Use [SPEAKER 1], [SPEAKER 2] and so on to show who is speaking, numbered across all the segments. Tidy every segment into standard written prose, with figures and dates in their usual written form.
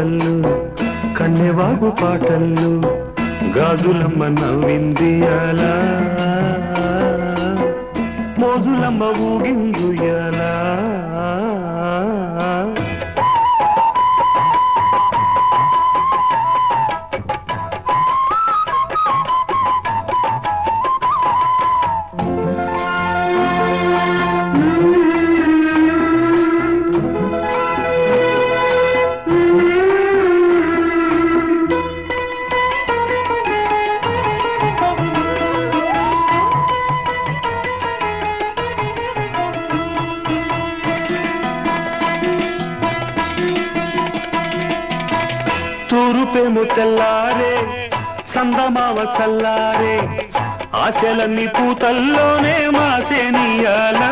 [SPEAKER 1] తోటల్లు కన్నెవాగు పాటల్లు గాజులమ్మ నవ్విందియాలా మోజులమ్మ ఊగిందుయాలా తూరుపేము తెల్లారే చందమావ చల్లారే ఆశలన్నీ పూతల్లోనే మాసేనియాలా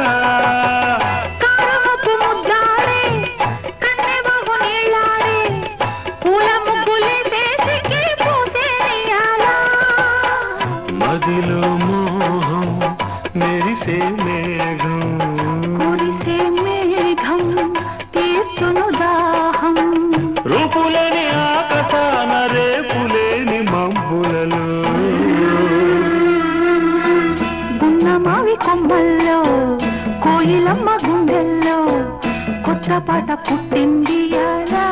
[SPEAKER 1] మదిలో మోహం మెరిసే మేఘం
[SPEAKER 2] కురిసే మేఘం తీర్చును దాహం
[SPEAKER 1] రూపులేని ఆకాశాన రేపులేని మబ్బులలో
[SPEAKER 2] గున్నమావి కొమ్మల్లో కోయిలమ్మ గుండెల్లో కొత్త పాట పుట్టింది అలా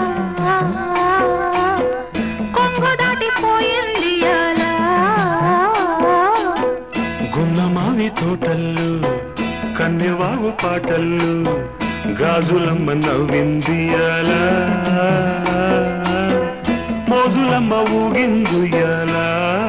[SPEAKER 2] కొంగు దాటిపోయింది అలా
[SPEAKER 1] గున్నమావి తోటల్లు కన్నెవాగు పాటల్లు గాజులమ్మ నవ్విందియాలా మోజులమ్మ ఊగిందుయాలా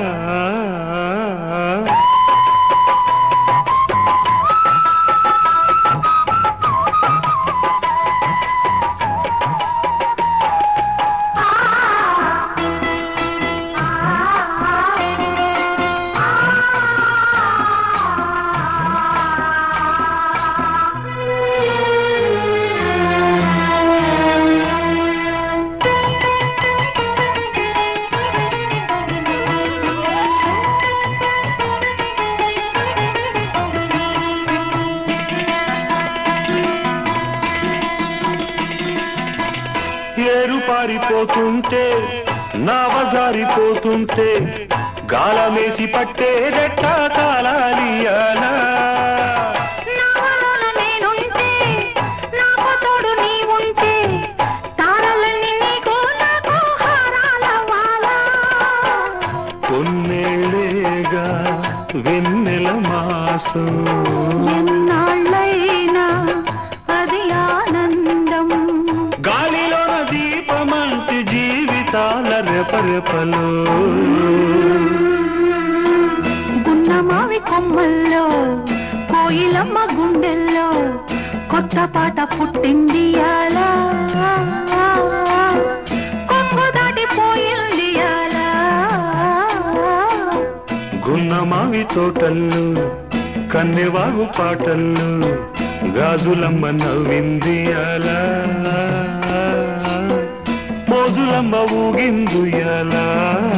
[SPEAKER 1] ఏరు పారిపోతుంటే నావజారిపోతుంటే గాలమేసి పట్టే రెట్ట కాలాలియాలా కొన్నేళ్ళేగా వెన్నెల మాసం
[SPEAKER 2] ఎన్నాళ్ళైనా అది ఆనందం
[SPEAKER 1] గాలిలోన దీపమంటి జీవితాల రెపరెపలు
[SPEAKER 2] గున్నమావి కొమ్మల్లో కోయిలమ్మ గుండెల్లో కొత్త పాట పుట్టింది అలా కొంగు దాటిపోయింది అలా
[SPEAKER 1] గున్నమావి తోటల్లు కన్నెవాగు పాటల్లు గాజులమ్మ నవ్విందియాలా మోజులమ్మ ఊగిందుయాలా